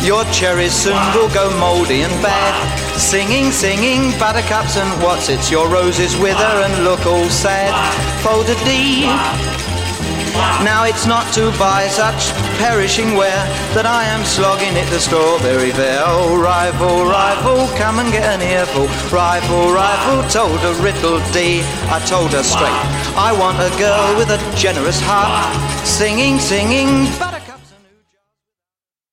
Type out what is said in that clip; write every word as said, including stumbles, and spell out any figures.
Your cherries soon will go mouldy and bad. Singing, singing, buttercups and what's it's. Your roses wither and look all sad. Folded D. Now it's not to buy such perishing ware that I am slogging it the strawberry fair. Oh, rival, rival, come and get an earful. Rival, rival, told a riddle D. I told her straight, I want a girl with a generous heart. Singing, singing,